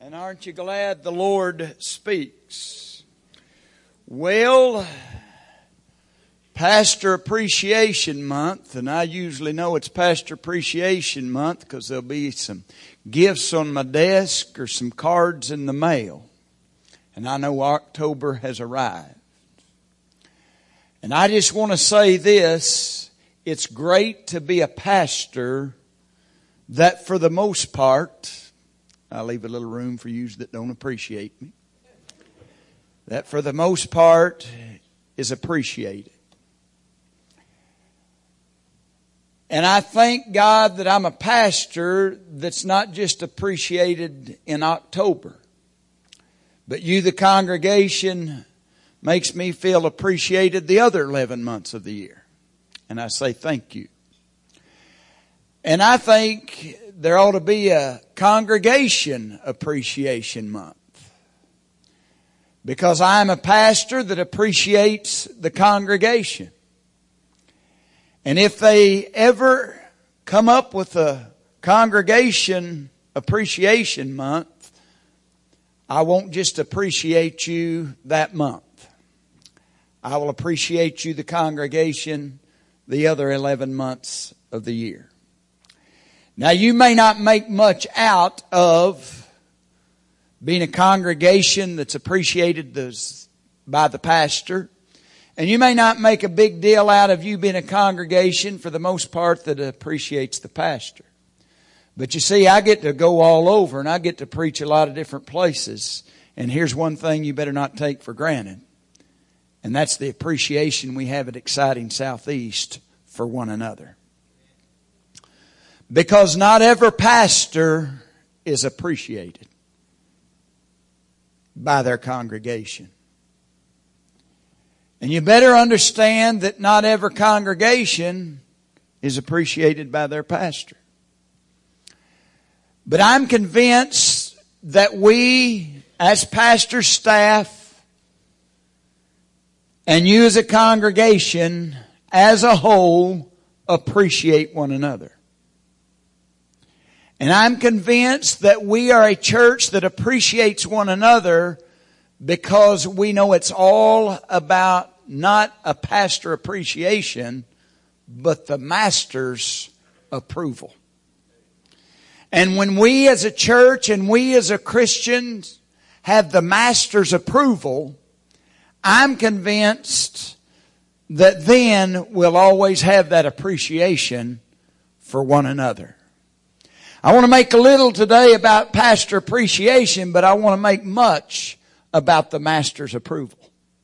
And aren't you glad the Lord speaks? Well, Pastor Appreciation Month, and I usually know it's Pastor Appreciation Month because there'll be some gifts on my desk or some cards in the mail. And I know October has arrived. And I just want to say this, it's great to be a pastor that for the most part, I leave a little room for you that don't appreciate me, that for the most part is appreciated. And I thank God that I'm a pastor that's not just appreciated in October, but you, the congregation, makes me feel appreciated the other 11 months of the year. And I say thank you. And I think there ought to be a Congregation Appreciation Month. Because I'm a pastor that appreciates the congregation. And if they ever come up with a Congregation Appreciation Month, I won't just appreciate you that month. I will appreciate you, the congregation, the other 11 months of the year. Now, you may not make much out of being a congregation that's appreciated by the pastor. And you may not make a big deal out of you being a congregation, for the most part, that appreciates the pastor. But you see, I get to go all over and I get to preach a lot of different places. And here's one thing you better not take for granted. And that's the appreciation we have at Exciting Southeast for one another. Because not every pastor is appreciated by their congregation. And you better understand that not every congregation is appreciated by their pastor. But I'm convinced that we, as pastor staff, and you as a congregation, as a whole, appreciate one another. And I'm convinced that we are a church that appreciates one another because we know it's all about not a pastor appreciation, but the master's approval. And when we as a church and we as a Christian have the master's approval, I'm convinced that then we'll always have that appreciation for one another. I want to make a little today about pastor appreciation, but I want to make much about the master's approval.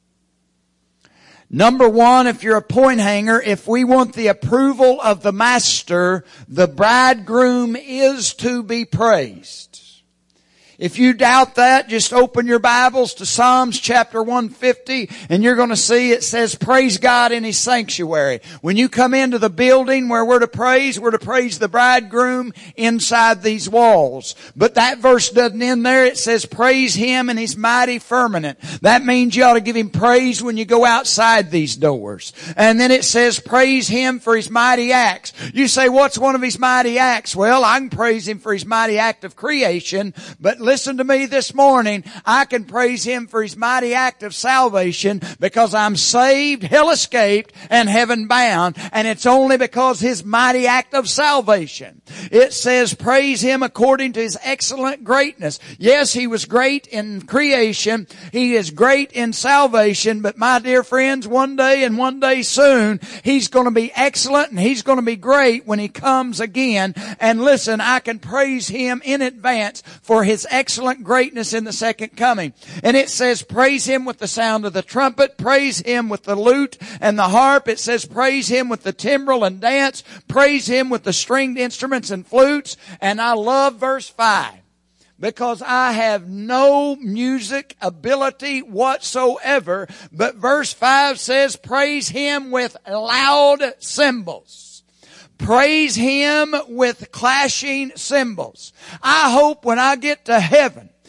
Number one, if you're a point hanger, if we want the approval of the master, the bridegroom is to be praised. If you doubt that, just open your Bibles to Psalms chapter 150 and you're going to see it says, praise God in His sanctuary. When you come into the building where we're to praise the bridegroom inside these walls. But that verse doesn't end there. It says, praise Him in His mighty firmament. That means you ought to give Him praise when you go outside these doors. And then it says, praise Him for His mighty acts. You say, what's one of His mighty acts? Well, I can praise Him for His mighty act of creation, but listen to me this morning. I can praise Him for His mighty act of salvation because I'm saved, hell escaped, and heaven bound. And it's only because His mighty act of salvation. It says praise Him according to His excellent greatness. Yes, He was great in creation. He is great in salvation. But my dear friends, one day and one day soon, He's going to be excellent and He's going to be great when He comes again. And listen, I can praise Him in advance for His excellent greatness in the second coming. And it says praise Him with the sound of the trumpet, praise Him with the lute and the harp. It says praise Him with the timbrel and dance, praise Him with the stringed instruments and flutes. And I love verse 5 because I have no music ability whatsoever. But verse 5 says praise Him with loud cymbals. Praise Him with clashing cymbals. I hope when I get to heaven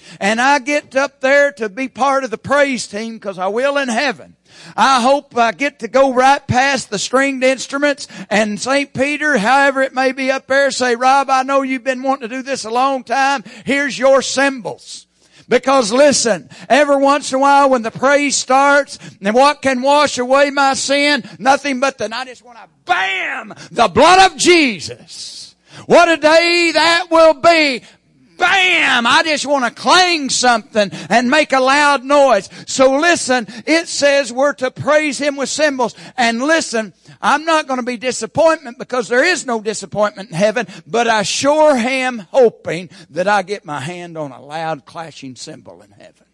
and I get up there to be part of the praise team, because I will in heaven, I hope I get to go right past the stringed instruments and St. Peter, however it may be up there, say, Rob, I know you've been wanting to do this a long time. Here's your cymbals. Because listen, every once in a while when the praise starts, and what can wash away my sin? Nothing but I just want to bam! The blood of Jesus. What a day that will be. Bam! I just want to clang something and make a loud noise. So listen, it says we're to praise Him with cymbals. And listen, I'm not going to be disappointment, because there is no disappointment in heaven, but I sure am hoping that I get my hand on a loud clashing cymbal in heaven.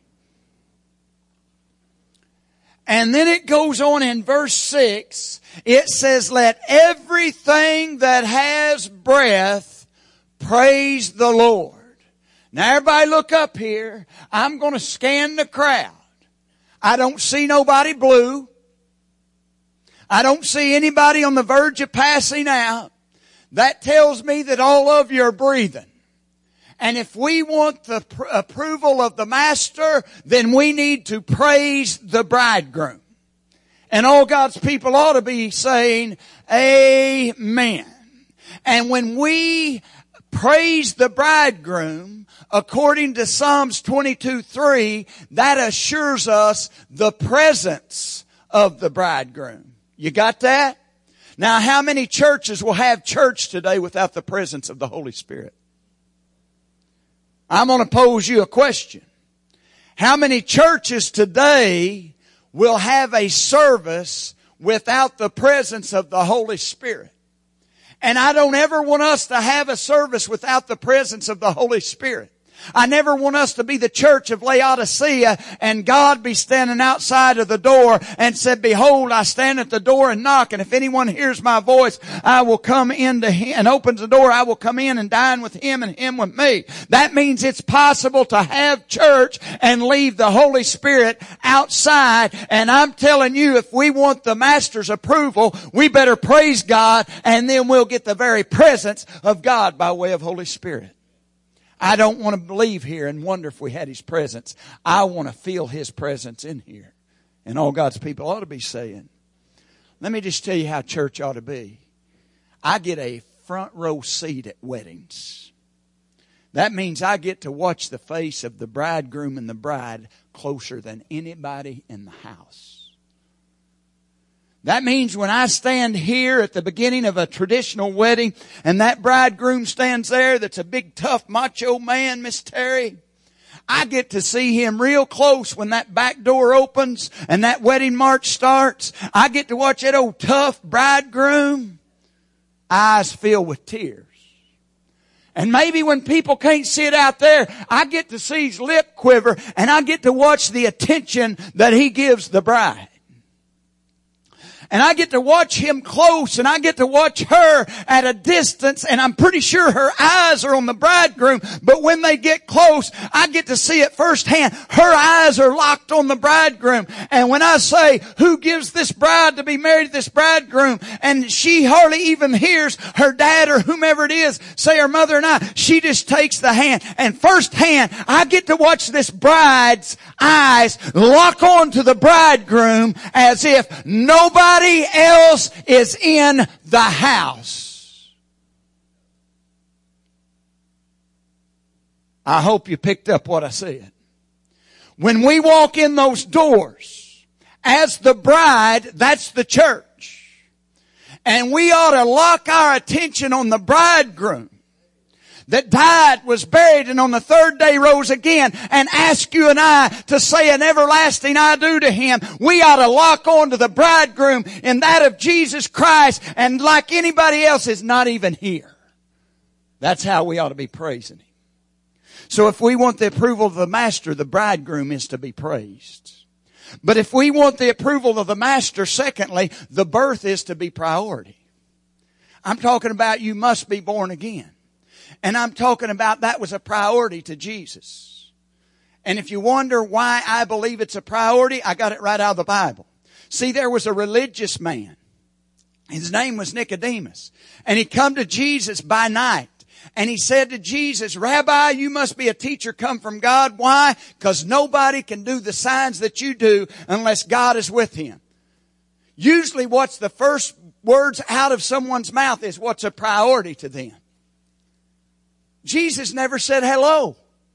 And then it goes on in verse 6. It says, let everything that has breath praise the Lord. Now everybody look up here. I'm going to scan the crowd. I don't see nobody blue. I don't see anybody on the verge of passing out. That tells me that all of you are breathing. And if we want the approval of the Master, then we need to praise the bridegroom. And all God's people ought to be saying, Amen. And when we praise the bridegroom, according to Psalms 22:3, that assures us the presence of the bridegroom. You got that? Now, how many churches will have church today without the presence of the Holy Spirit? I'm going to pose you a question. How many churches today will have a service without the presence of the Holy Spirit? And I don't ever want us to have a service without the presence of the Holy Spirit. I never want us to be the church of Laodicea and God be standing outside of the door and said, behold, I stand at the door and knock, and if anyone hears my voice, I will come into him, and opens the door, I will come in and dine with him and him with me. That means it's possible to have church and leave the Holy Spirit outside. And I'm telling you, if we want the Master's approval, we better praise God, and then we'll get the very presence of God by way of Holy Spirit. I don't want to leave here and wonder if we had His presence. I want to feel His presence in here. And all God's people ought to be saying, let me just tell you how church ought to be. I get a front row seat at weddings. That means I get to watch the face of the bridegroom and the bride closer than anybody in the house. That means when I stand here at the beginning of a traditional wedding and that bridegroom stands there that's a big tough macho man, Miss Terry, I get to see him real close when that back door opens and that wedding march starts. I get to watch that old tough bridegroom, eyes filled with tears. And maybe when people can't see it out there, I get to see his lip quiver, and I get to watch the attention that he gives the bride. And I get to watch him close, and I get to watch her at a distance, and I'm pretty sure her eyes are on the bridegroom, but when they get close, I get to see it firsthand. Her eyes are locked on the bridegroom. And when I say, who gives this bride to be married to this bridegroom? And she hardly even hears her dad or whomever it is, say her mother and I, she just takes the hand. And firsthand, I get to watch this bride's eyes lock on to the bridegroom as if nobody else is in the house. I hope you picked up what I said. When we walk in those doors as the bride, that's the church. And we ought to lock our attention on the bridegroom that died, was buried, and on the third day rose again, and ask you and I to say an everlasting I do to Him. We ought to lock on to the bridegroom in that of Jesus Christ, and like anybody else is not even here. That's how we ought to be praising Him. So if we want the approval of the Master, the bridegroom is to be praised. But if we want the approval of the Master, secondly, the birth is to be priority. I'm talking about you must be born again. And I'm talking about that was a priority to Jesus. And if you wonder why I believe it's a priority, I got it right out of the Bible. See, there was a religious man. His name was Nicodemus. And he come to Jesus by night. And he said to Jesus, Rabbi, you must be a teacher come from God. Why? Because nobody can do the signs that you do unless God is with him. Usually what's the first words out of someone's mouth is what's a priority to them. Jesus never said hello.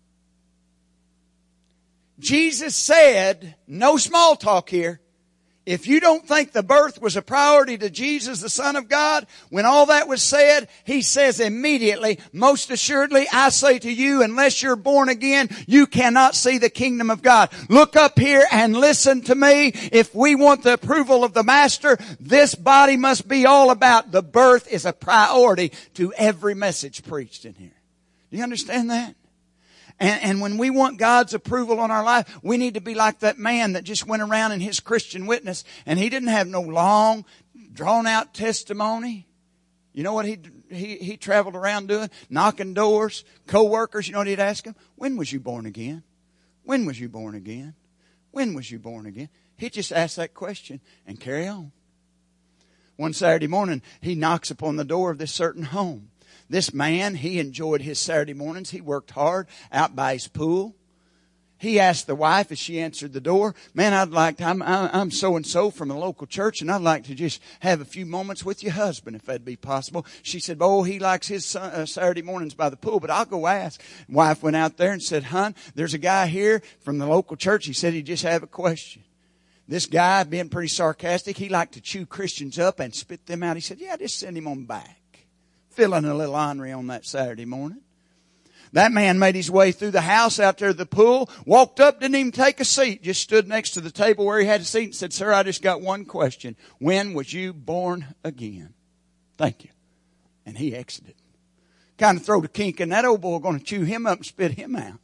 Jesus said, no small talk here. If you don't think the birth was a priority to Jesus, the Son of God, when all that was said, he says immediately, most assuredly, I say to you, unless you're born again, you cannot see the kingdom of God. Look up here and listen to me. If we want the approval of the Master, this body must be all about the birth is a priority to every message preached in here. Do you understand that? And when we want God's approval on our life, we need to be like that man that just went around in his Christian witness, and he didn't have no long, drawn-out testimony. You know what he traveled around doing? Knocking doors, co-workers. You know what he'd ask them? When was you born again? When was you born again? When was you born again? He'd just ask that question and carry on. One Saturday morning, he knocks upon the door of this certain home. This man, he enjoyed his Saturday mornings. He worked hard out by his pool. He asked the wife as she answered the door, man, I'm so-and-so from a local church, and I'd like to just have a few moments with your husband, if that'd be possible. She said, oh, he likes his Saturday mornings by the pool, but I'll go ask. Wife went out there and said, hon, there's a guy here from the local church. He said he'd just have a question. This guy, being pretty sarcastic, he liked to chew Christians up and spit them out. He said, yeah, just send him on back. Feeling a little ornery on that Saturday morning. That man made his way through the house out there to the pool, walked up, didn't even take a seat, just stood next to the table where he had a seat and said, sir, I just got one question. When was you born again? Thank you. And he exited. Kind of throwed a kink in that old boy, going to chew him up and spit him out.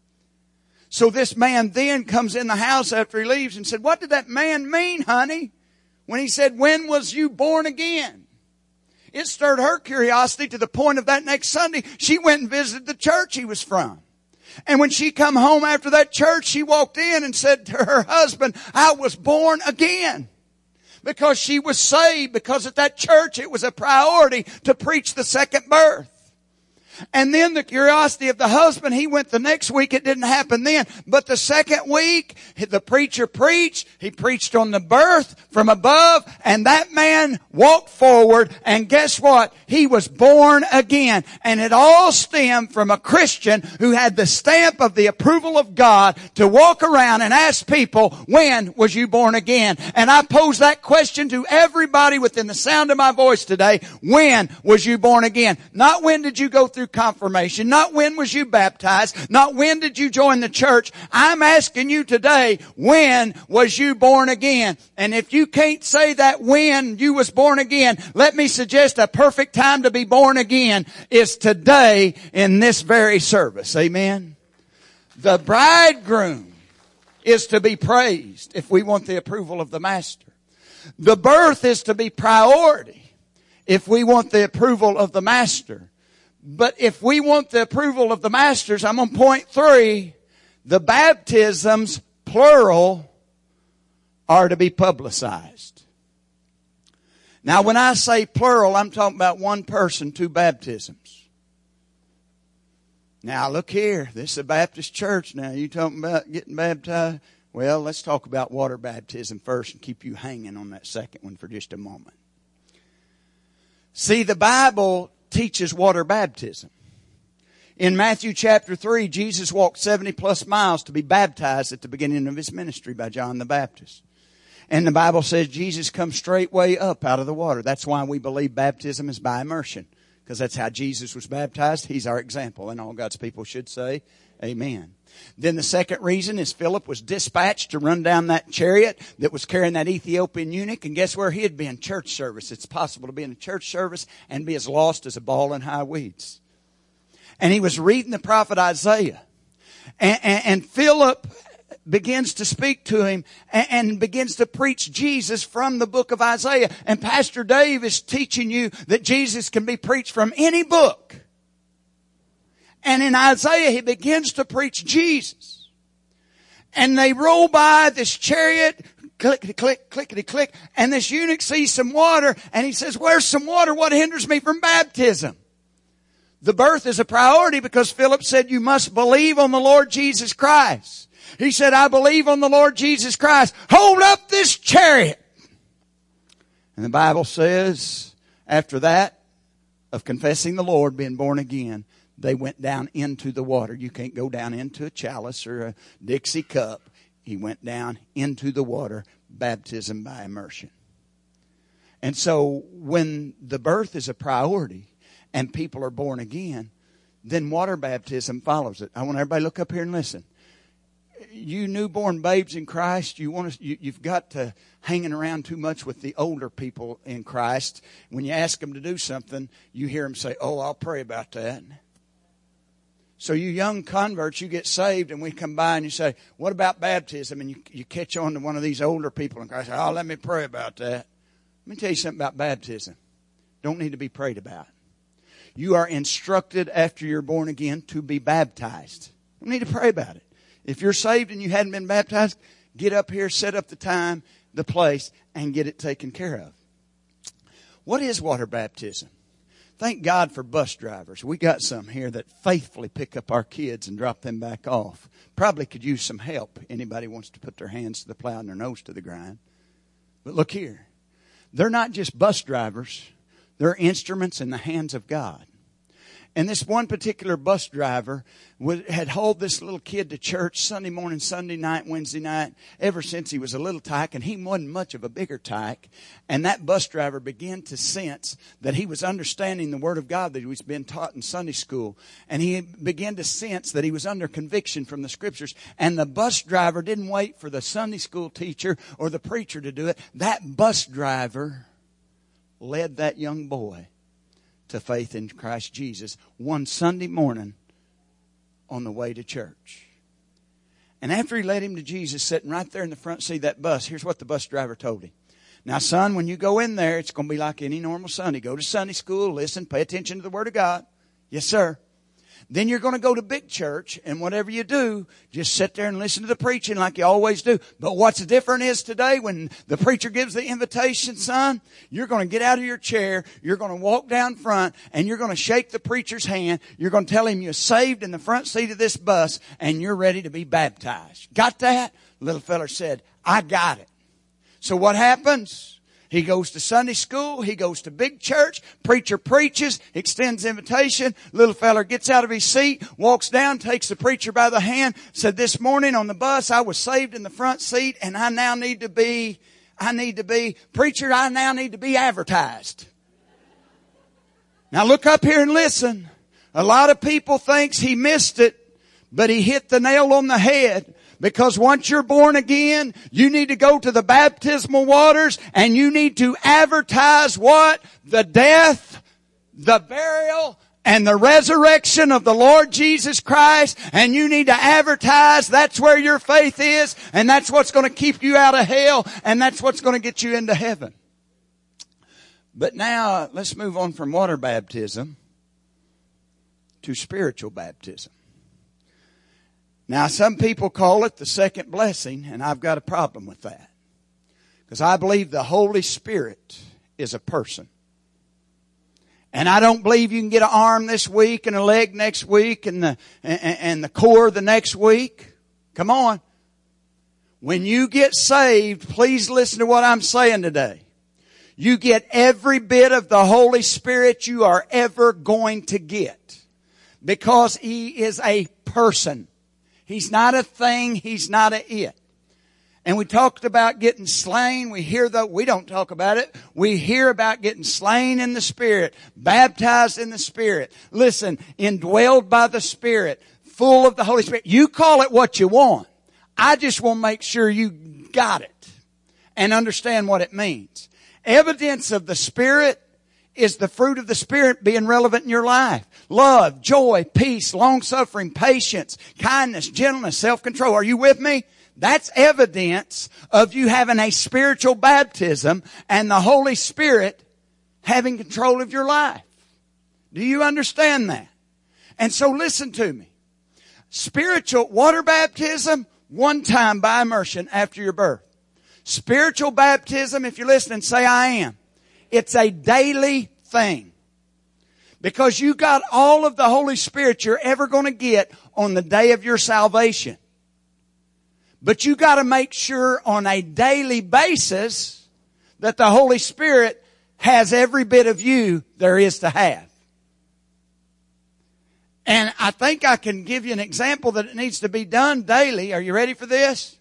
So this man then comes in the house after he leaves and said, what did that man mean, honey, when he said, when was you born again? It stirred her curiosity to the point of that next Sunday, she went and visited the church he was from. And when she come home after that church, she walked in and said to her husband, I was born again. Because she was saved, because at that church it was a priority to preach the second birth. And then the curiosity of the husband, he went the next week. It didn't happen then. But the second week, the preacher preached. He preached on the birth from above. And that man walked forward. And guess what? He was born again. And it all stemmed from a Christian who had the stamp of the approval of God to walk around and ask people, when was you born again? And I pose that question to everybody within the sound of my voice today. When was you born again? Not when did you go through confirmation, not when was you baptized, not when did you join the church. I'm asking you today, when was you born again? And if you can't say that when you was born again, let me suggest a perfect time to be born again is today in this very service. Amen. The bridegroom is to be praised if we want the approval of the Master. The birth is to be priority if we want the approval of the Master. But if we want the approval of the Masters, I'm on point 3, the baptisms, plural, are to be publicized. Now when I say plural, I'm talking about one person, 2 baptisms. Now look here, this is a Baptist church now. You talking about getting baptized? Well, let's talk about water baptism first and keep you hanging on that second one for just a moment. See, the Bible teaches water baptism. In Matthew chapter 3, Jesus walked 70 plus miles to be baptized at the beginning of his ministry by John the Baptist. And the Bible says Jesus comes straightway up out of the water. That's why we believe baptism is by immersion. Because that's how Jesus was baptized. He's our example. And all God's people should say, amen. Then the second reason is Philip was dispatched to run down that chariot that was carrying that Ethiopian eunuch. And guess where he had been? Church service. It's possible to be in a church service and be as lost as a ball in high weeds. And he was reading the prophet Isaiah. And Philip begins to speak to him and begins to preach Jesus from the book of Isaiah. And Pastor Dave is teaching you that Jesus can be preached from any book. And in Isaiah, he begins to preach Jesus. And they roll by this chariot, clickety-click, clickety-click, and this eunuch sees some water, and he says, where's some water? What hinders me from baptism? The birth is a priority because Philip said, you must believe on the Lord Jesus Christ. He said, I believe on the Lord Jesus Christ. Hold up this chariot. And the Bible says, after that, of confessing the Lord, being born again, they went down into the water. You can't go down into a chalice or a Dixie cup. He went down into the water, baptism by immersion. And so when the birth is a priority and people are born again, then water baptism follows it. I want everybody to look up here and listen. You newborn babes in Christ, you've got to hanging around too much with the older people in Christ. When you ask them to do something, you hear them say, oh, I'll pray about that. So you young converts, you get saved and we come by and you say, what about baptism? And you catch on to one of these older people in Christ. Oh, let me pray about that. Let me tell you something about baptism. Don't need to be prayed about. You are instructed after you're born again to be baptized. Don't need to pray about it. If you're saved and you hadn't been baptized, get up here, set up the time, the place, and get it taken care of. What is water baptism? Thank God for bus drivers. We got some here that faithfully pick up our kids and drop them back off. Probably could use some help. Anybody wants to put their hands to the plow and their nose to the grind. But look here. They're not just bus drivers. They're instruments in the hands of God. And this one particular bus driver had hauled this little kid to church Sunday morning, Sunday night, Wednesday night, ever since he was a little tyke, and he wasn't much of a bigger tyke. And that bus driver began to sense that he was understanding the Word of God that he was being taught in Sunday school. And he began to sense that he was under conviction from the Scriptures. And the bus driver didn't wait for the Sunday school teacher or the preacher to do it. That bus driver led that young boy to faith in Christ Jesus one Sunday morning on the way to church. And after he led him to Jesus, sitting right there in the front seat of that bus, here's what the bus driver told him. Now, son, when you go in there, it's going to be like any normal Sunday. Go to Sunday school, listen, pay attention to the Word of God. Yes, sir. Then you're going to go to big church, and whatever you do, just sit there and listen to the preaching like you always do. But what's different is today when the preacher gives the invitation, son, you're going to get out of your chair, you're going to walk down front, and you're going to shake the preacher's hand. You're going to tell him you're saved in the front seat of this bus, and you're ready to be baptized. Got that? Little fella said, I got it. So what happens? He goes to Sunday school. He goes to big church. Preacher preaches, extends invitation. Little feller gets out of his seat, walks down, takes the preacher by the hand, said, this morning on the bus, I was saved in the front seat and I now need to be preacher, I now need to be advertised. Now look up here and listen. A lot of people thinks he missed it, but he hit the nail on the head. Because once you're born again, you need to go to the baptismal waters and you need to advertise what? The death, the burial, and the resurrection of the Lord Jesus Christ. And you need to advertise that's where your faith is, and that's what's going to keep you out of hell, and that's what's going to get you into heaven. But now let's move on from water baptism to spiritual baptism. Now, some people call it the second blessing, and I've got a problem with that. Because I believe the Holy Spirit is a person. And I don't believe you can get an arm this week and a leg next week and the core the next week. Come on. When you get saved, please listen to what I'm saying today. You get every bit of the Holy Spirit you are ever going to get. Because He is a person. He's not a thing. He's not a it. And we talked about getting slain. We don't talk about it. We hear about getting slain in the Spirit, baptized in the Spirit. Listen, indwelled by the Spirit, full of the Holy Spirit. You call it what you want. I just want to make sure you got it and understand what it means. Evidence of the Spirit is the fruit of the Spirit being relevant in your life. Love, joy, peace, long-suffering, patience, kindness, gentleness, self-control. Are you with me? That's evidence of you having a spiritual baptism and the Holy Spirit having control of your life. Do you understand that? And so listen to me. Spiritual water baptism, one time by immersion after your birth. Spiritual baptism, if you're listening, say I am. It's a daily thing. Because you got all of the Holy Spirit you're ever going to get on the day of your salvation. But you got to make sure on a daily basis that the Holy Spirit has every bit of you there is to have. And I think I can give you an example that it needs to be done daily. Are you ready for this?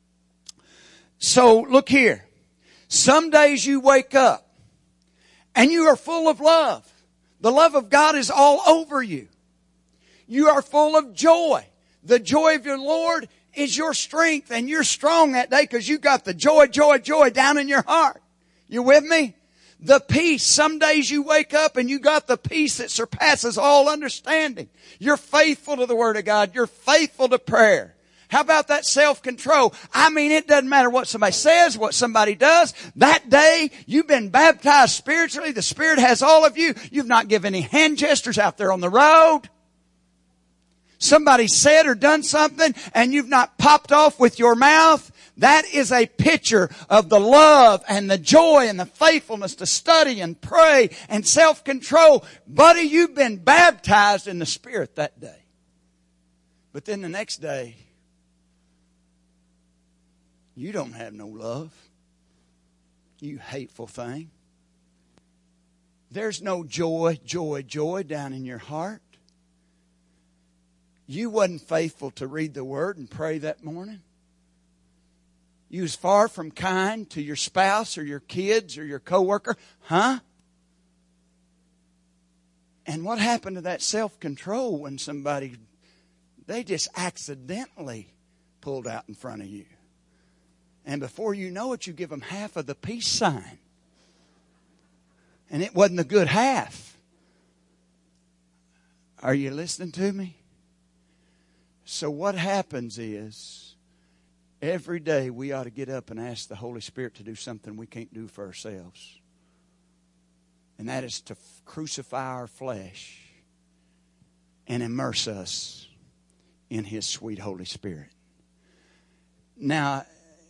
So look here. Some days you wake up and you are full of love. The love of God is all over you. You are full of joy. The joy of your Lord is your strength, and you're strong that day because you got the joy down in your heart. You with me? The peace. Some days you wake up and you got the peace that surpasses all understanding. You're faithful to the Word of God. You're faithful to prayer. How about that self-control? I mean, it doesn't matter what somebody says, what somebody does. That day, you've been baptized spiritually. The Spirit has all of you. You've not given any hand gestures out there on the road. Somebody said or done something and you've not popped off with your mouth. That is a picture of the love and the joy and the faithfulness to study and pray and self-control. Buddy, you've been baptized in the Spirit that day. But then the next day, you don't have no love. You hateful thing. There's no joy down in your heart. You wasn't faithful to read the Word and pray that morning. You was far from kind to your spouse or your kids or your coworker. Huh? And what happened to that self-control when somebody, they just accidentally pulled out in front of you? And before you know it, you give them half of the peace sign. And it wasn't the good half. Are you listening to me? So what happens is, every day we ought to get up and ask the Holy Spirit to do something we can't do for ourselves. And that is to crucify our flesh and immerse us in His sweet Holy Spirit. Now,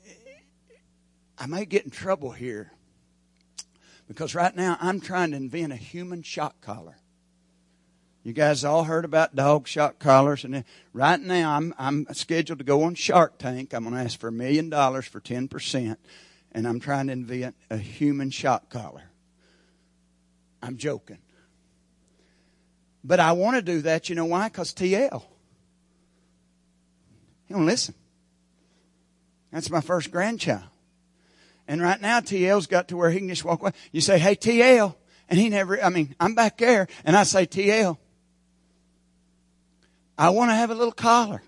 I may get in trouble here because right now I'm trying to invent a human shock collar. You guys all heard about dog shock collars, and right now I'm scheduled to go on Shark Tank. I'm going to ask for $1 million for 10%, and I'm trying to invent a human shock collar. I'm joking. But I want to do that, you know why? Because TL. He don't listen. That's my first grandchild. And right now TL's got to where he can just walk away. You say, hey, TL. And he never, I'm back there, and I say, TL, I want to have a little collar.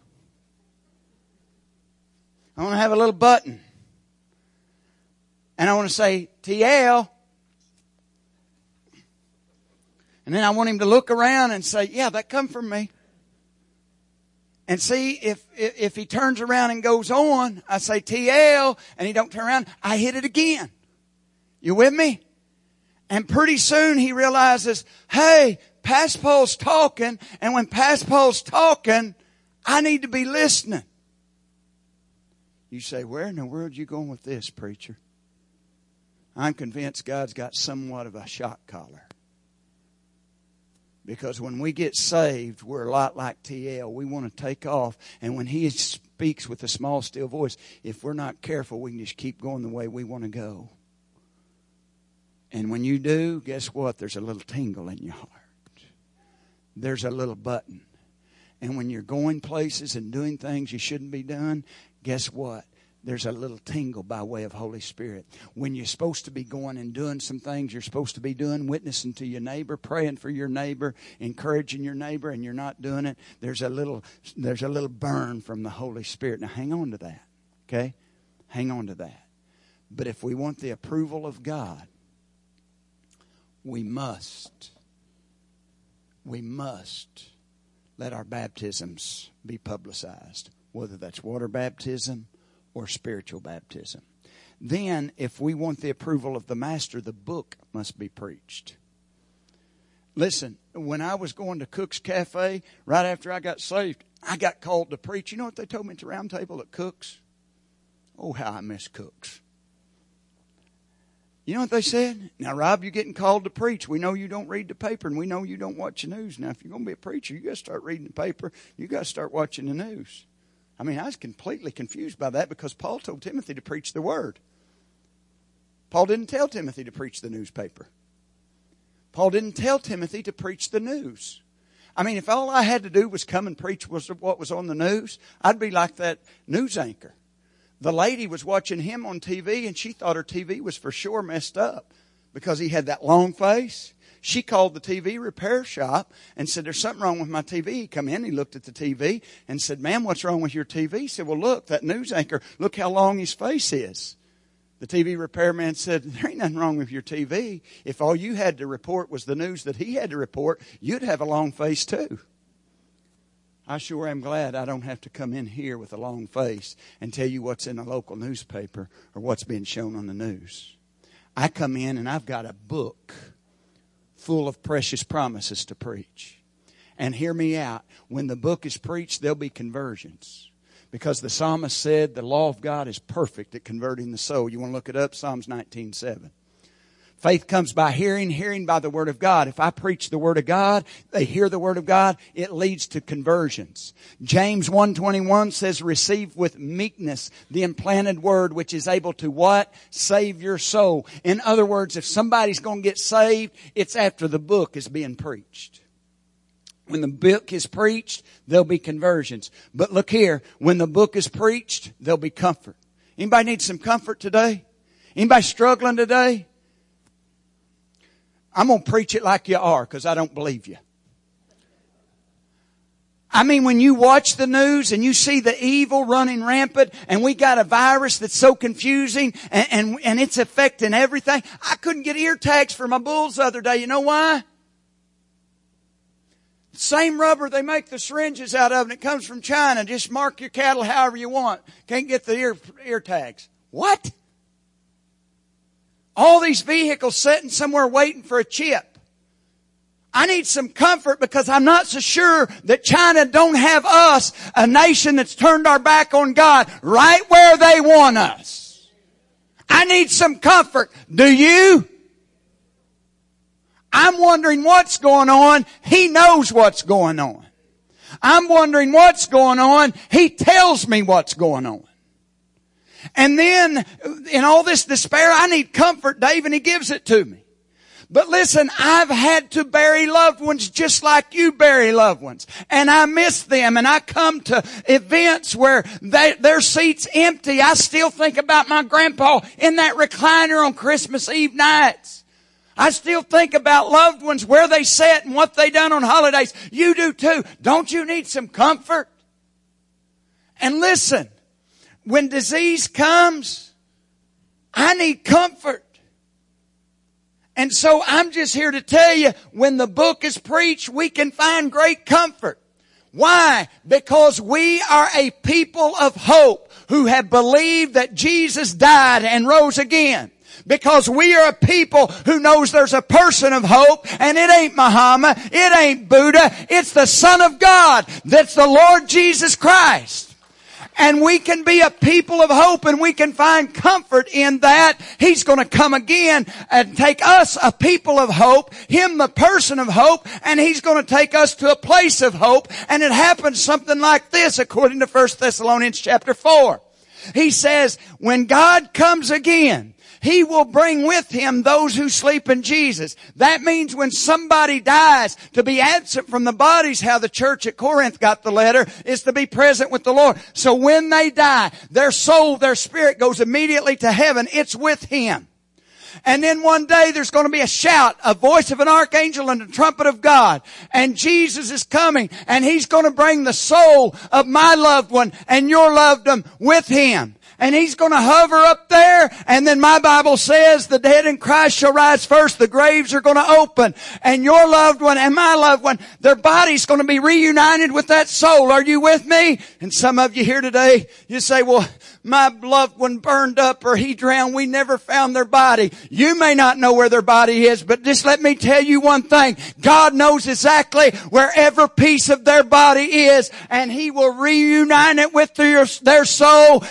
I want to have a little button. And I want to say, TL. And then I want him to look around and say, yeah, that come from me. And see, if he turns around and goes on, I say TL, and he don't turn around, I hit it again. You with me? And pretty soon he realizes, hey, Pastor Paul's talking, and when Pastor Paul's talking, I need to be listening. You say, where in the world are you going with this, preacher? I'm convinced God's got somewhat of a shock collar. Because when we get saved, we're a lot like TL. We want to take off. And when He speaks with a small, still voice, if we're not careful, we can just keep going the way we want to go. And when you do, guess what? There's a little tingle in your heart. There's a little button. And when you're going places and doing things you shouldn't be doing, guess what? There's a little tingle by way of Holy Spirit. When you're supposed to be going and doing some things you're supposed to be doing, witnessing to your neighbor, praying for your neighbor, encouraging your neighbor, and you're not doing it, there's a little burn from the Holy Spirit. Now hang on to that. Okay? Hang on to that. But if we want the approval of God, we must let our baptisms be publicized, whether that's water baptism or spiritual baptism. Then, if we want the approval of the Master, the book must be preached. Listen, when I was going to Cook's Cafe, right after I got saved, I got called to preach. You know what they told me at the round table at Cook's? Oh, how I miss Cook's. You know what they said? Now, Rob, you're getting called to preach. We know you don't read the paper, and we know you don't watch the news. Now, if you're going to be a preacher, you got to start reading the paper. You got to start watching the news. I mean, I was completely confused by that because Paul told Timothy to preach the word. Paul didn't tell Timothy to preach the newspaper. Paul didn't tell Timothy to preach the news. I mean, if all I had to do was come and preach what was on the news, I'd be like that news anchor. The lady was watching him on TV, and she thought her TV was for sure messed up because he had that long face. She called the TV repair shop and said, there's something wrong with my TV. He come in, he looked at the TV and said, ma'am, what's wrong with your TV? He said, well, look, that news anchor, look how long his face is. The TV repairman said, there ain't nothing wrong with your TV. If all you had to report was the news that he had to report, you'd have a long face too. I sure am glad I don't have to come in here with a long face and tell you what's in a local newspaper or what's being shown on the news. I come in and I've got a book full of precious promises to preach. And hear me out. When the book is preached, there'll be conversions. Because the psalmist said the law of God is perfect at converting the soul. You want to look it up? Psalms 19:7. Faith comes by hearing, hearing by the Word of God. If I preach the Word of God, they hear the Word of God, it leads to conversions. James 1:21 says, receive with meekness the implanted Word, which is able to what? Save your soul. In other words, if somebody's going to get saved, it's after the book is being preached. When the book is preached, there'll be conversions. But look here, when the book is preached, there'll be comfort. Anybody need some comfort today? Anybody struggling today? I'm going to preach it like you are because I don't believe you. I mean, when you watch the news and you see the evil running rampant and we got a virus that's so confusing and it's affecting everything. I couldn't get ear tags for my bulls the other day. You know why? Same rubber they make the syringes out of and it comes from China. Just mark your cattle however you want. Can't get the ear tags. What? All these vehicles sitting somewhere waiting for a chip. I need some comfort because I'm not so sure that China don't have us, a nation that's turned our back on God, right where they want us. I need some comfort. Do you? I'm wondering what's going on. He knows what's going on. I'm wondering what's going on. He tells me what's going on. And then, in all this despair, I need comfort, Dave, and He gives it to me. But listen, I've had to bury loved ones just like you bury loved ones. And I miss them, and I come to events where their seat's empty. I still think about my grandpa in that recliner on Christmas Eve nights. I still think about loved ones, where they sat and what they done on holidays. You do too. Don't you need some comfort? And listen, when disease comes, I need comfort. And so I'm just here to tell you, when the book is preached, we can find great comfort. Why? Because we are a people of hope who have believed that Jesus died and rose again. Because we are a people who knows there's a person of hope, and it ain't Muhammad, it ain't Buddha, it's the Son of God, that's the Lord Jesus Christ. And we can be a people of hope, and we can find comfort in that. He's going to come again and take us, a people of hope, Him the person of hope, and He's going to take us to a place of hope. And it happens something like this according to 1 Thessalonians chapter 4. He says, when God comes again, He will bring with Him those who sleep in Jesus. That means when somebody dies, to be absent from the bodies, how the church at Corinth got the letter, is to be present with the Lord. So when they die, their soul, their spirit goes immediately to heaven. It's with Him. And then one day there's going to be a shout, a voice of an archangel and a trumpet of God. And Jesus is coming, and He's going to bring the soul of my loved one and your loved one with Him. And He's going to hover up there. And then my Bible says the dead in Christ shall rise first. The graves are going to open. And your loved one and my loved one, their body's going to be reunited with that soul. Are you with me? And some of you here today, you say, well, my loved one burned up or he drowned. We never found their body. You may not know where their body is, but just let me tell you one thing. God knows exactly where every piece of their body is, and He will reunite it with their soul. And when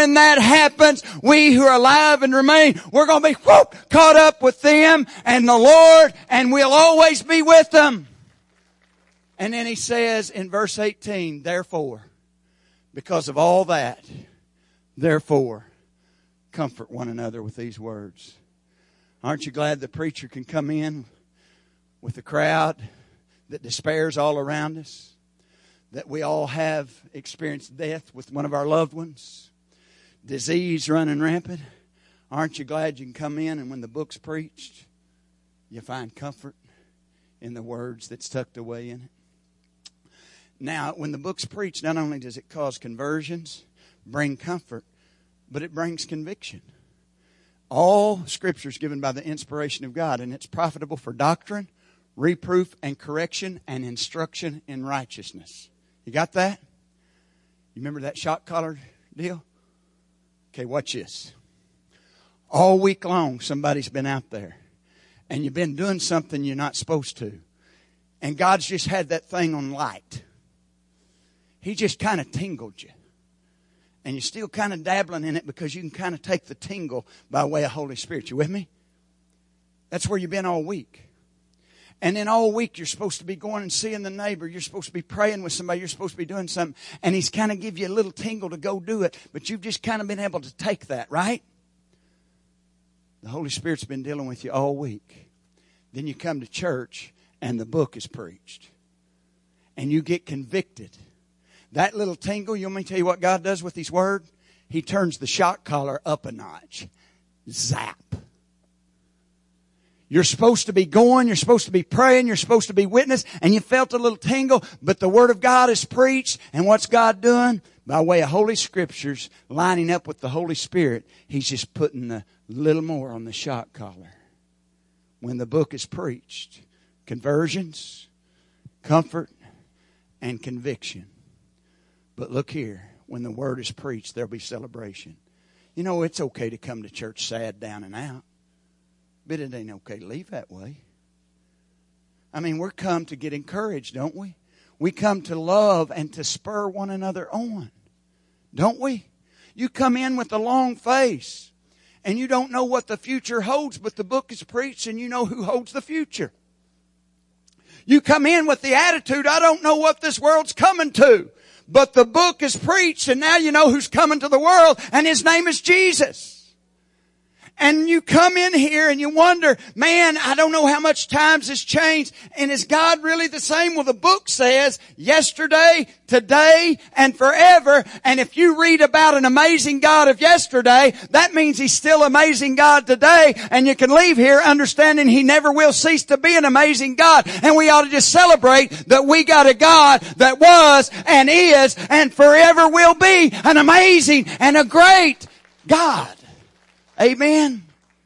when that happens, we who are alive and remain, we're going to be caught up with them and the Lord, and we'll always be with them. And then he says in verse 18, therefore, because of all that, therefore, comfort one another with these words. Aren't you glad the preacher can come in with the crowd that despairs all around us? That we all have experienced death with one of our loved ones. Disease running rampant. Aren't you glad you can come in and when the book's preached, you find comfort in the words that's tucked away in it? Now, when the book's preached, not only does it cause conversions, bring comfort, but it brings conviction. All Scripture is given by the inspiration of God, and it's profitable for doctrine, reproof, and correction, and instruction in righteousness. You got that? You remember that shock collar deal? Okay, watch this. All week long, somebody's been out there, and you've been doing something you're not supposed to, and God's just had that thing on light. He just kind of tingled you. And you're still kind of dabbling in it because you can kind of take the tingle by way of Holy Spirit. You with me? That's where you've been all week. And then all week you're supposed to be going and seeing the neighbor. You're supposed to be praying with somebody. You're supposed to be doing something. And He's kind of give you a little tingle to go do it. But you've just kind of been able to take that, right? The Holy Spirit's been dealing with you all week. Then you come to church and the book is preached. And you get convicted. That little tingle, you want me to tell you what God does with His Word? He turns the shock collar up a notch. Zap. You're supposed to be going, you're supposed to be praying, you're supposed to be witness, and you felt a little tingle, but the Word of God is preached, and what's God doing? By way of Holy Scriptures, lining up with the Holy Spirit, He's just putting a little more on the shock collar. When the book is preached, conversions, comfort, and conviction. But look here, when the Word is preached, there'll be celebration. You know, it's okay to come to church sad, down and out. But it ain't okay to leave that way. I mean, we're come to get encouraged, don't we? We come to love and to spur one another on. Don't we? You come in with a long face. And you don't know what the future holds, but the book is preached and you know who holds the future. You come in with the attitude, I don't know what this world's coming to. But the book is preached and now you know who's coming to the world and His name is Jesus. And you come in here and you wonder, man, I don't know how much times has changed. And is God really the same? Well, the book says yesterday, today, and forever. And if you read about an amazing God of yesterday, that means He's still amazing God today. And you can leave here understanding He never will cease to be an amazing God. And we ought to just celebrate that we got a God that was and is and forever will be an amazing and a great God. Amen.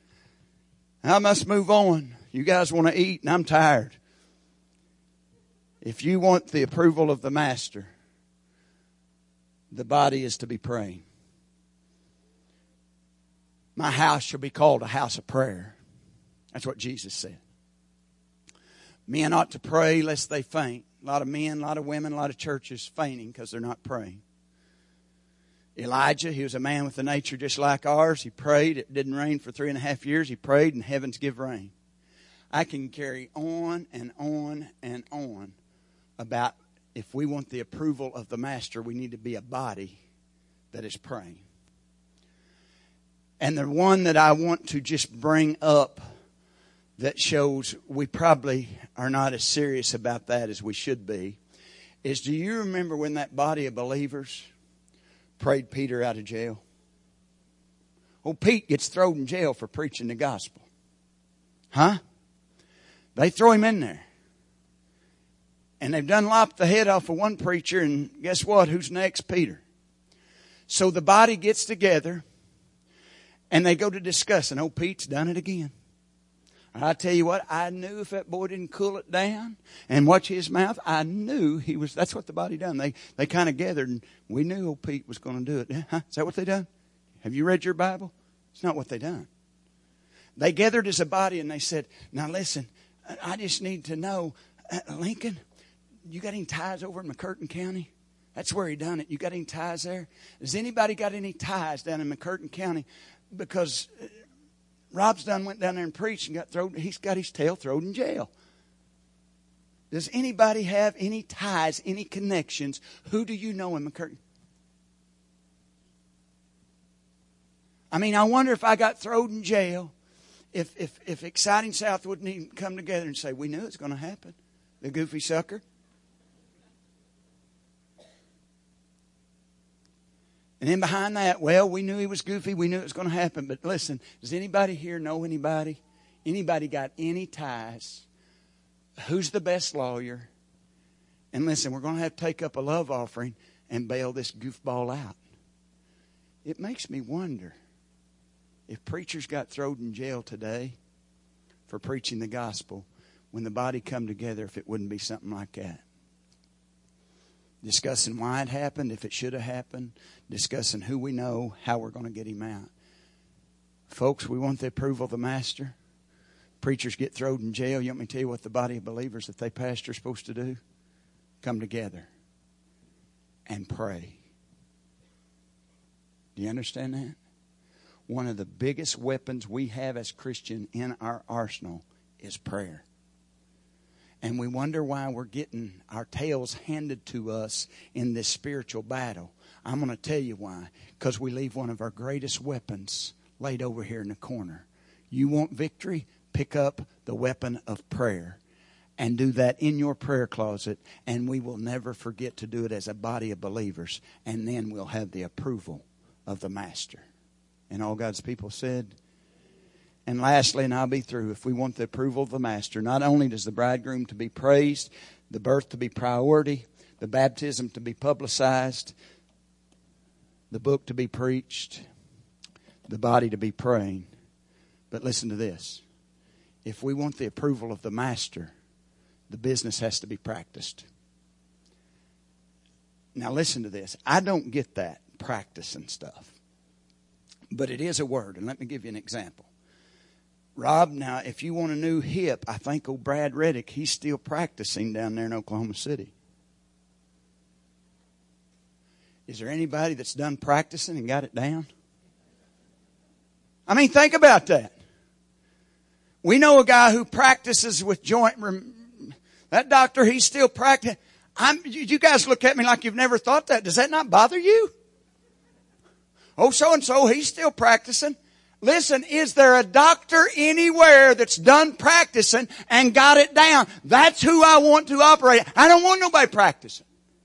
I must move on. You guys want to eat and I'm tired. If you want the approval of the Master, the body is to be praying. My house shall be called a house of prayer. That's what Jesus said. Men ought to pray lest they faint. A lot of men, a lot of women, a lot of churches fainting because they're not praying. Elijah, he was a man with a nature just like ours. He prayed. It didn't rain for 3.5 years. He prayed and heavens give rain. I can carry on and on and on about if we want the approval of the Master, we need to be a body that is praying. And the one that I want to just bring up that shows we probably are not as serious about that as we should be is, do you remember when that body of believers prayed Peter out of jail? Oh, Pete gets thrown in jail for preaching the gospel. Huh? They throw him in there. And they've done lopped the head off of one preacher, and guess what? Who's next? Peter. So the body gets together, and they go to discuss, and oh, Pete's done it again. I tell you what, I knew if that boy didn't cool it down and watch his mouth, I knew he was, that's what the body done. They kind of gathered and we knew old Pete was going to do it. Huh? Is that what they done? Have you read your Bible? It's not what they done. They gathered as a body and they said, now listen, I just need to know, Lincoln, you got any ties over in McCurtain County? That's where he done it. You got any ties there? Has anybody got any ties down in McCurtain County? Because Rob's went down there and preached and he's got his tail thrown in jail. Does anybody have any ties, any connections? Who do you know in McCurtain? I mean, I wonder if I got thrown in jail, if Exciting South wouldn't even come together and say, we knew it's going to happen. The goofy sucker. And then behind that, well, we knew he was goofy. We knew it was going to happen. But listen, does anybody here know anybody? Anybody got any ties? Who's the best lawyer? And listen, we're going to have to take up a love offering and bail this goofball out. It makes me wonder if preachers got thrown in jail today for preaching the gospel, when the body come together, if it wouldn't be something like that. Discussing why it happened, if it should have happened. Discussing who we know, how we're going to get him out. Folks, we want the approval of the Master. Preachers get thrown in jail. You want me to tell you what the body of believers that they pastor are supposed to do? Come together and pray. Do you understand that? One of the biggest weapons we have as Christians in our arsenal is prayer. And we wonder why we're getting our tails handed to us in this spiritual battle. I'm going to tell you why. Because we leave one of our greatest weapons laid over here in the corner. You want victory? Pick up the weapon of prayer. And do that in your prayer closet. And we will never forget to do it as a body of believers. And then we'll have the approval of the Master. And all God's people said... And lastly, and I'll be through, if we want the approval of the Master, not only does the bridegroom to be praised, the birth to be priority, the baptism to be publicized, the book to be preached, the body to be praying. But listen to this. If we want the approval of the Master, the business has to be practiced. Now listen to this. I don't get that, practicing stuff. But it is a word, and let me give you an example. Rob, now, if you want a new hip, I think old Brad Reddick, he's still practicing down there in Oklahoma City. Is there anybody that's done practicing and got it down? I mean, think about that. We know a guy who practices with joint... That doctor, he's still practicing. You guys look at me like you've never thought that. Does that not bother you? Oh, so-and-so, he's still practicing. Listen, is there a doctor anywhere that's done practicing and got it down? That's who I want to operate. I don't want nobody practicing.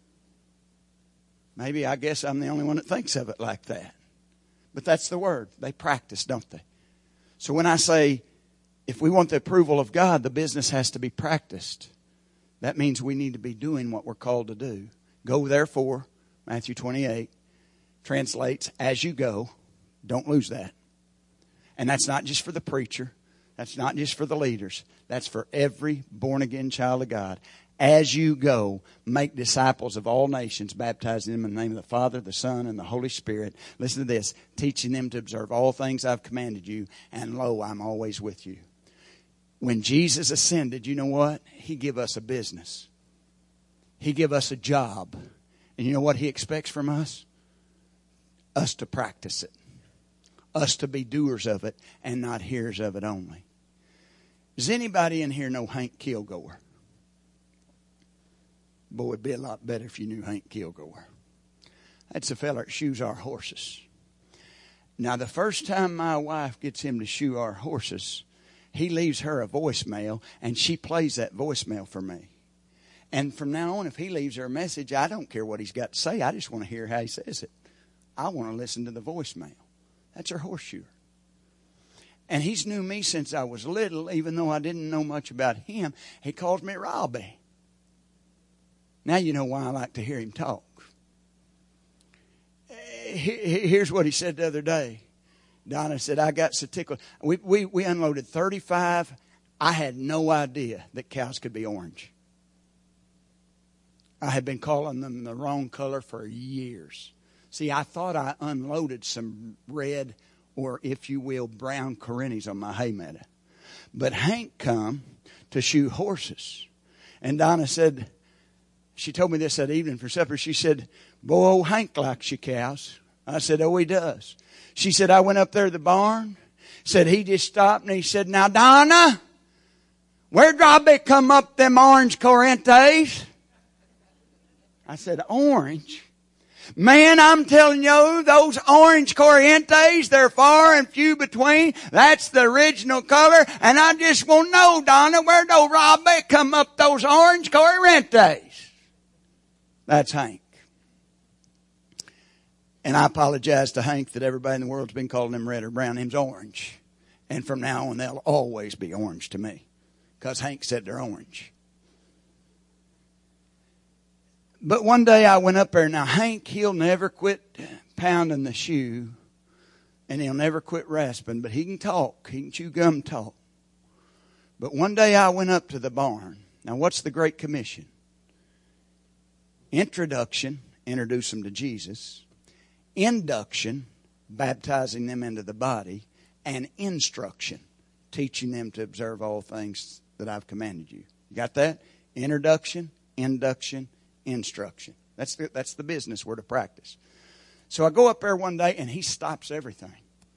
Maybe I guess I'm the only one that thinks of it like that. But that's the word. They practice, don't they? So when I say, if we want the approval of God, the business has to be practiced. That means we need to be doing what we're called to do. Go therefore, Matthew 28, translates, as you go. Don't lose that. And that's not just for the preacher. That's not just for the leaders. That's for every born-again child of God. As you go, make disciples of all nations, baptizing them in the name of the Father, the Son, and the Holy Spirit. Listen to this. Teaching them to observe all things I've commanded you. And lo, I'm always with you. When Jesus ascended, you know what? He gave us a business. He gave us a job. And you know what He expects from us? Us to practice it. Us to be doers of it and not hearers of it only. Does anybody in here know Hank Kilgore? Boy, it'd be a lot better if you knew Hank Kilgore. That's the fella that shoes our horses. Now, the first time my wife gets him to shoe our horses, he leaves her a voicemail, and she plays that voicemail for me. And from now on, if he leaves her a message, I don't care what he's got to say. I just want to hear how he says it. I want to listen to the voicemail. That's her horseshoer. And he's knew me since I was little, even though I didn't know much about him. He calls me Robbie. Now you know why I like to hear him talk. Here's what he said the other day. Donna said, I got so tickled. We unloaded 35. I had no idea that cows could be orange. I had been calling them the wrong color for years. See, I thought I unloaded some red or, if you will, brown Corinthians on my hay meadow. But Hank come to shoe horses. And Donna said, She told me this that evening for supper. She said, boy, old Hank likes your cows. I said, oh, he does. She said, I went up there to the barn. Said he just stopped and he said, now Donna, where'd Robbie come up them orange Corrientes? I said, orange? Man, I'm telling you, those orange Corrientes, they're far and few between. That's the original color. And I just want to know, Donna, where'd old Robbie come up those orange Corrientes? That's Hank. And I apologize to Hank that everybody in the world's been calling him red or brown. Him's orange. And from now on, they'll always be orange to me. Because Hank said they're orange. But one day I went up there. Now Hank, he'll never quit pounding the shoe. And he'll never quit rasping. But he can talk. He can chew gum and talk. But one day I went up to the barn. Now what's the Great Commission? Introduction, introduce them to Jesus. Induction, baptizing them into the body. And instruction, teaching them to observe all things that I've commanded you. You got that? Introduction, induction, instruction. That's the business we're to practice. So I go up there one day and he stops everything.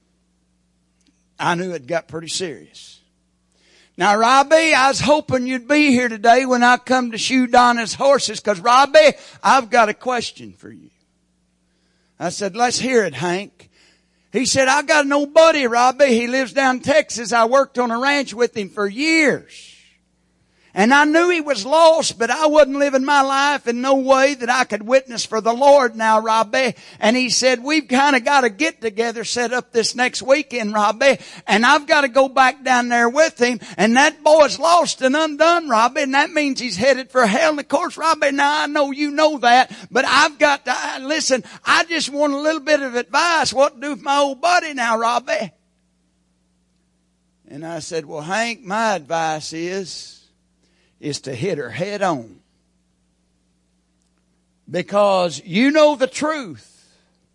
I knew it got pretty serious. Now, Robbie, I was hoping you'd be here today when I come to shoe Donna's horses, because, Robbie, I've got a question for you. I said, let's hear it, Hank. He said, I got an old buddy, Robbie. He lives down in Texas. I worked on a ranch with him for years. And I knew he was lost, but I wasn't living my life in no way that I could witness for the Lord now, Robbie. And he said, we've kind of got a get together set up this next weekend, Robbie. And I've got to go back down there with him. And that boy's lost and undone, Robbie. And that means he's headed for hell. And of course, Robbie, now I know you know that, but I've got to, listen, I just want a little bit of advice. What to do with my old buddy now, Robbie? And I said, well, Hank, my advice is to hit her head on. Because you know the truth.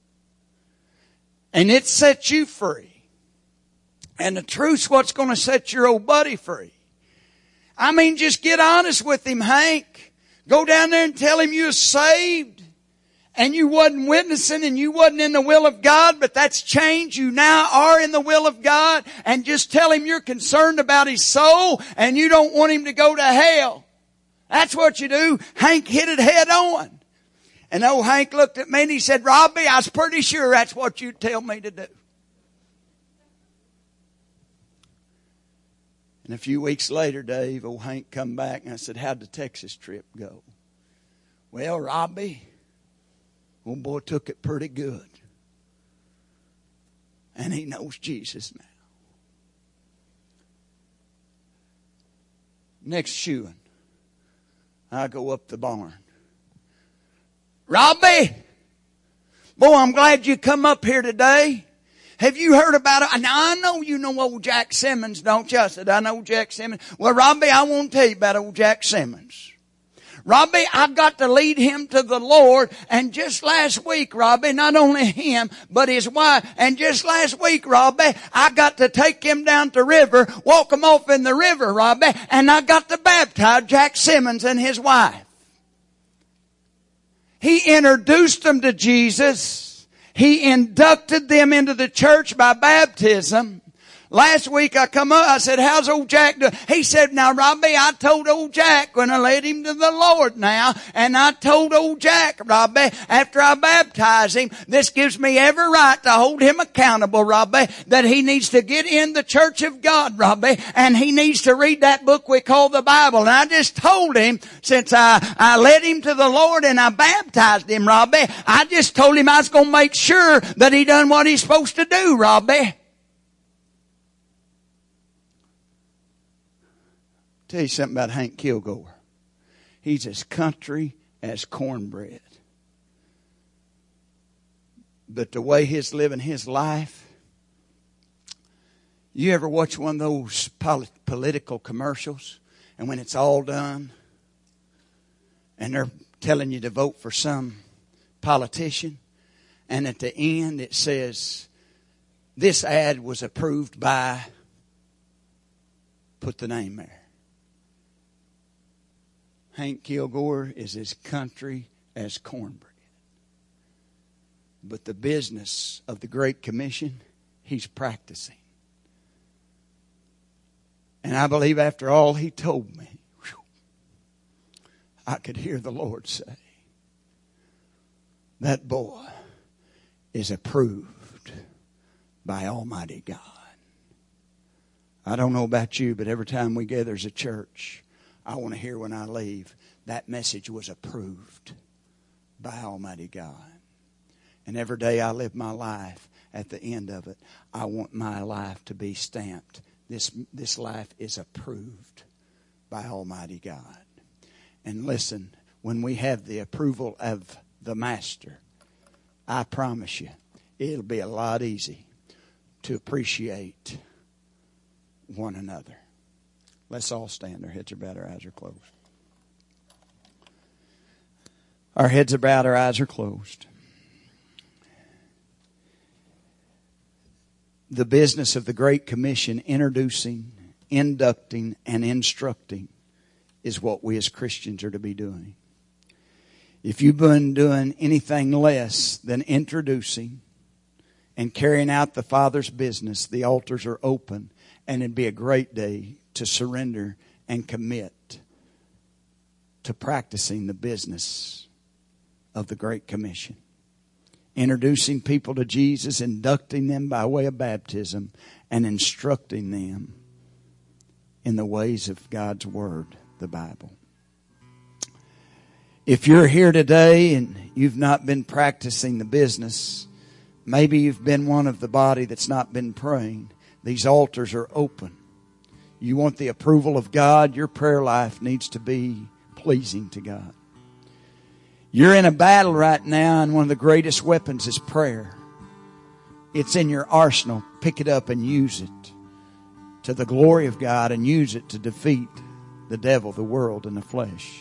And it sets you free. And the truth's what's going to set your old buddy free. I mean, just get honest with him, Hank. Go down there and tell him you're saved. And you wasn't witnessing and you wasn't in the will of God, but that's changed. You now are in the will of God. And just tell him you're concerned about his soul and you don't want him to go to hell. That's what you do. Hank hit it head on. And old Hank looked at me and he said, Robbie, I was pretty sure that's what you'd tell me to do. And a few weeks later, Dave, old Hank come back and I said, how'd the Texas trip go? Well, Robbie, old boy took it pretty good. And he knows Jesus now. Next shoeing, I go up the barn. Robbie, boy, I'm glad you come up here today. Have you heard about it? Now, I know you know old Jack Simmons, don't you? I said, I know Jack Simmons. Well, Robbie, I won't tell you about old Jack Simmons. Robbie, I've got to lead him to the Lord. And just last week, Robbie, not only him, but his wife. And just last week, Robbie, I got to take him down to the river, walk him off in the river, Robbie. And I got to baptize Jack Simmons and his wife. He introduced them to Jesus. He inducted them into the church by baptism. Last week I come up, I said, how's old Jack doing? He said, now Robbie, I told old Jack when I led him to the Lord now, and I told old Jack, Robbie, after I baptized him, this gives me every right to hold him accountable, Robbie, that he needs to get in the church of God, Robbie, and he needs to read that book we call the Bible. And I just told him, since I led him to the Lord and I baptized him, Robbie, I just told him I was going to make sure that he done what he's supposed to do, Robbie. Tell you something about Hank Kilgore. He's as country as cornbread. But the way he's living his life, you ever watch one of those political commercials? And when it's all done, and they're telling you to vote for some politician, and at the end it says, this ad was approved by, put the name there. Hank Kilgore is as country as cornbread. But the business of the Great Commission, he's practicing. And I believe after all he told me, I could hear the Lord say, that boy is approved by Almighty God. I don't know about you, but every time we gather as a church, I want to hear when I leave, that message was approved by Almighty God. And every day I live my life, at the end of it, I want my life to be stamped. This life is approved by Almighty God. And listen, when we have the approval of the Master, I promise you, it'll be a lot easier to appreciate one another. Let's all stand. Our heads are bowed, our eyes are closed. Our heads are bowed, our eyes are closed. The business of the Great Commission, introducing, inducting, and instructing, is what we as Christians are to be doing. If you've been doing anything less than introducing and carrying out the Father's business, the altars are open, and it'd be a great day to surrender and commit to practicing the business of the Great Commission. Introducing people to Jesus, inducting them by way of baptism, and instructing them in the ways of God's Word, the Bible. If you're here today and you've not been practicing the business, maybe you've been one of the body that's not been praying, these altars are open. You want the approval of God, your prayer life needs to be pleasing to God. You're in a battle right now, and one of the greatest weapons is prayer. It's in your arsenal. Pick it up and use it to the glory of God, and use it to defeat the devil, the world, and the flesh.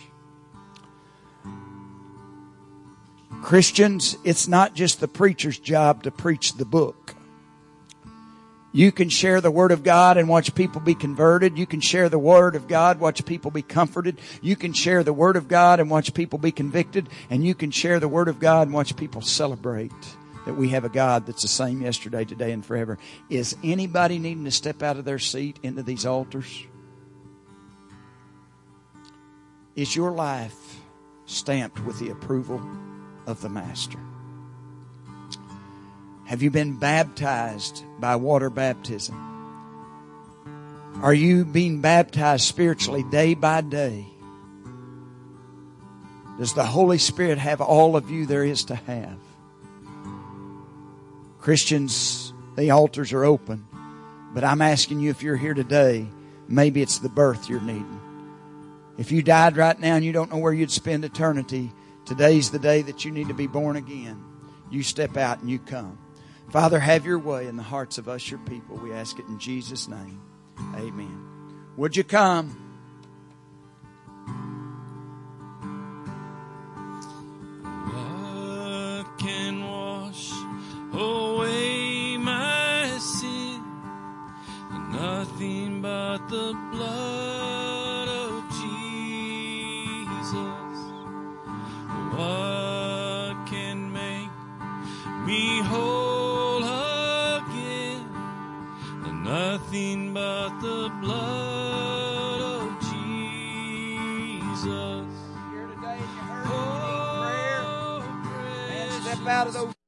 Christians, it's not just the preacher's job to preach the book. You can share the Word of God and watch people be converted. You can share the Word of God, watch people be comforted. You can share the Word of God and watch people be convicted. And you can share the Word of God and watch people celebrate that we have a God that's the same yesterday, today, and forever. Is anybody needing to step out of their seat into these altars? Is your life stamped with the approval of the Master? Have you been baptized by water baptism? Are you being baptized spiritually day by day? Does the Holy Spirit have all of you there is to have? Christians, the altars are open. But I'm asking you, if you're here today, maybe it's the birth you're needing. If you died right now and you don't know where you'd spend eternity, today's the day that you need to be born again. You step out and you come. Father, have your way in the hearts of us, your people. We ask it in Jesus' name. Amen. Would you come? What can wash away my sin? Nothing but the blood of Jesus. What can make me whole? Nothing but the blood of Jesus. Here today and you heard prayer, and step out of those